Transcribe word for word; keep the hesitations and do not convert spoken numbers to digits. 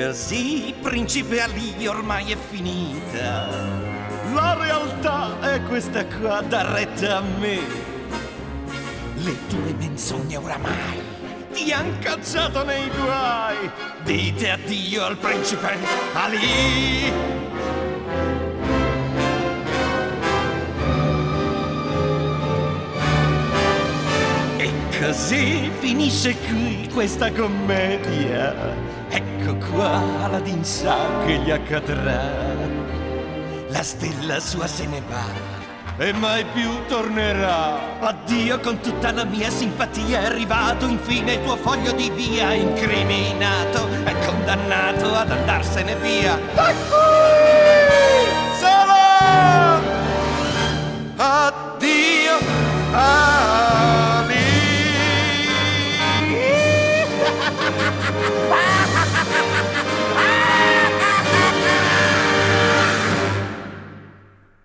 così, principe Ali, ormai è finita. La realtà è questa qua, Da retta a me. Le tue menzogne oramai ti han cacciato nei guai. Dite addio al principe Ali. E così finisce qui questa commedia. Ecco qua Aladdin sa che gli accadrà. La stella sua se ne va e mai più tornerà. Addio con tutta la mia simpatia. È arrivato infine il tuo foglio di via. Incriminato e condannato ad andarsene via. Da qui! Solo! Addio! Addio!